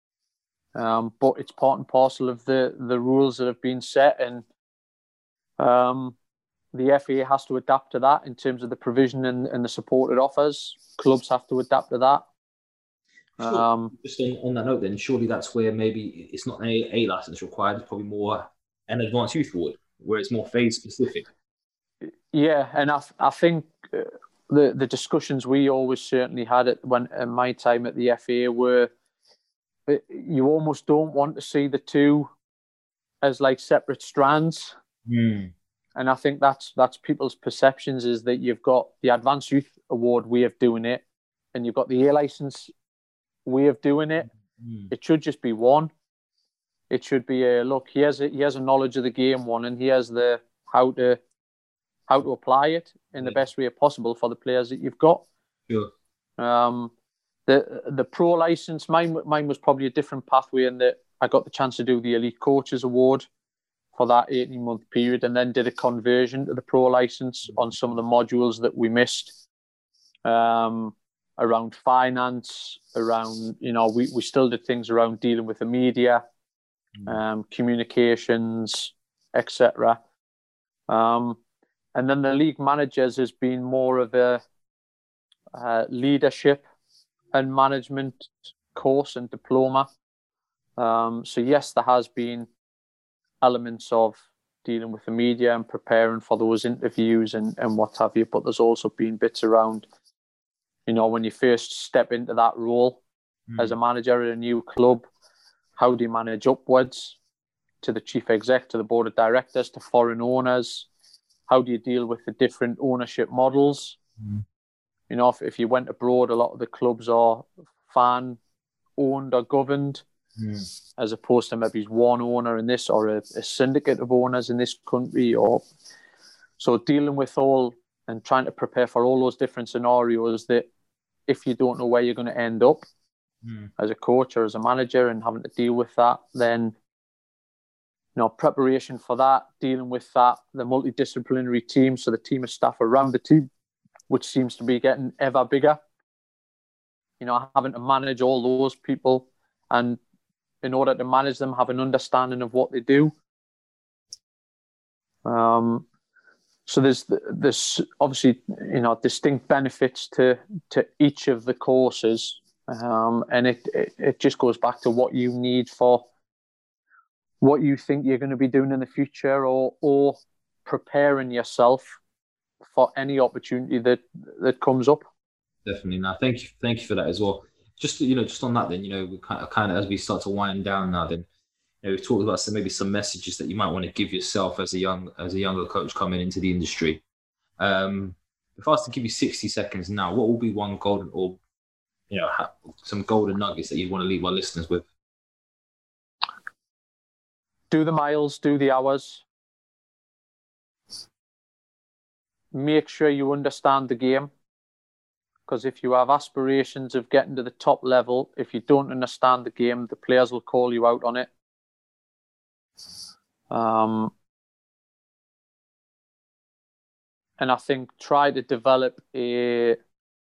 Um, but it's part and parcel of the, the rules that have been set, and um, the F A has to adapt to that in terms of the provision and, and the support it offers. Clubs have to adapt to that. Sure. Um, Just on, on that note then, surely that's where maybe it's not an A, A license required, it's probably more an advanced youth award, where it's more phase specific. Yeah, and I, I think uh, the, the discussions we always certainly had at when in my time at the F A were you almost don't want to see the two as like separate strands. Mm. And I think that's that's people's perceptions, is that you've got the Advanced Youth Award way of doing it, and you've got the A license way of doing it. Mm. It should just be one. It should be a look. He has a, he has a knowledge of the game one, and he has the how to how to apply it in the best way possible for the players that you've got. Sure. Um, the the pro license, mine mine was probably a different pathway in that I got the chance to do the Elite Coaches Award for that eighteen month period, and then did a conversion to the pro license on some of the modules that we missed, um, around finance, around, you know, we, we still did things around dealing with the media, um, communications, et cetera. Um, and then the league managers has been more of a uh, leadership and management course and diploma. Um, so yes, there has been elements of dealing with the media and preparing for those interviews and, and what have you, but there's also been bits around, you know, when you first step into that role mm. as a manager at a new club, how do you manage upwards to the chief exec, to the board of directors, to foreign owners? How do you deal with the different ownership models? Mm. You know, if, if you went abroad, a lot of the clubs are fan owned or governed, mm. as opposed to maybe one owner in this, or a, a syndicate of owners in this country. Or so dealing with all and trying to prepare for all those different scenarios, that if you don't know where you're going to end up mm. as a coach or as a manager, and having to deal with that, then, you know, preparation for that, dealing with that, the multidisciplinary team, so the team of staff around the team, which seems to be getting ever bigger. You know, having to manage all those people, and in order to manage them, have an understanding of what they do. Um, so there's there's obviously, you know, distinct benefits to to each of the courses, um, and it, it it just goes back to what you need for what you think you're going to be doing in the future, or or preparing yourself for any opportunity that that comes up. Definitely. Now, thank you, thank you for that as well. Just, you know, just on that, then, you know, we kind of, kind of as we start to wind down now, then, you know, we've talked about some maybe some messages that you might want to give yourself as a young as a younger coach coming into the industry. Um, if I was to give you sixty seconds now, what will be one golden, or, you know, some golden nuggets that you'd want to leave our listeners with? Do the miles, do the hours. Make sure you understand the game. Because if you have aspirations of getting to the top level, if you don't understand the game, the players will call you out on it. Um, and I think try to develop a,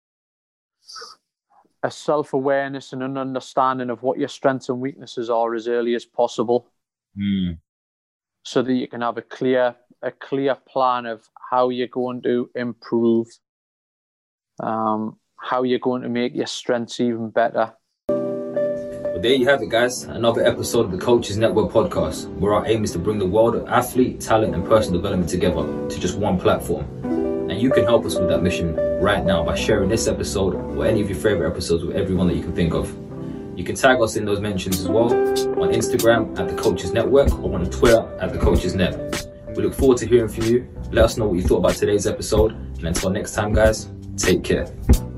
a self-awareness and an understanding of what your strengths and weaknesses are as early as possible. Mm. So that you can have a clear, a clear plan of how you're going to improve, um, how you're going to make your strengths even better. Well, Well, there you have it, guys. Another episode of the Coaches Network podcast, where our aim is to bring the world of athlete, talent, and personal development together to just one platform. And you can help us with that mission right now by sharing this episode or any of your favorite episodes with everyone that you can think of. You can tag us in those mentions as well on Instagram at the Coaches Network or on Twitter at the Coaches Net. We look forward to hearing from you. Let us know what you thought about today's episode. And until next time, guys, take care.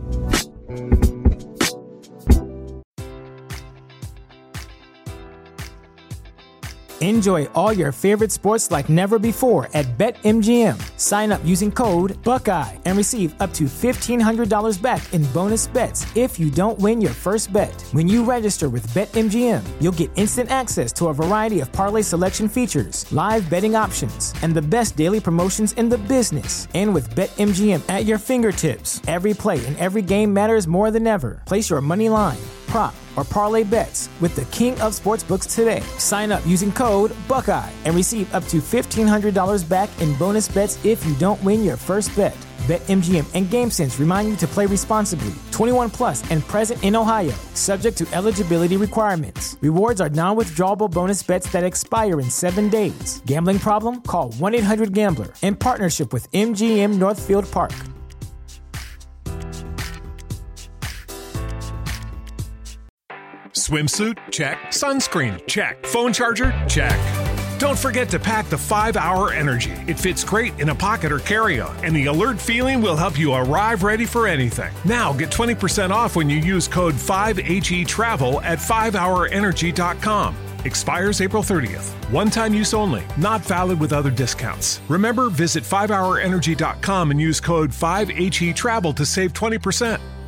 Enjoy all your favorite sports like never before at BetMGM. Sign up using code Buckeye and receive up to fifteen hundred dollars back in bonus bets if you don't win your first bet. When you register with BetMGM, you'll get instant access to a variety of parlay selection features, live betting options, and the best daily promotions in the business. And with BetMGM at your fingertips, every play and every game matters more than ever. Place your money line, prop, or parlay bets with the king of sportsbooks today. Sign up using code Buckeye and receive up to fifteen hundred dollars back in bonus bets if you don't win your first bet. BetMGM and GameSense remind you to play responsibly. twenty-one plus and present in Ohio, subject to eligibility requirements. Rewards are non-withdrawable bonus bets that expire in seven days. Gambling problem? Call one eight hundred gambler in partnership with M G M Northfield Park. Swimsuit? Check. Sunscreen? Check. Phone charger? Check. Don't forget to pack the five hour Energy. It fits great in a pocket or carry-on, and the alert feeling will help you arrive ready for anything. Now get twenty percent off when you use code five H E Travel at five hour energy dot com. Expires April thirtieth. One-time use only. Not valid with other discounts. Remember, visit five hour energy dot com and use code five H E Travel to save twenty percent.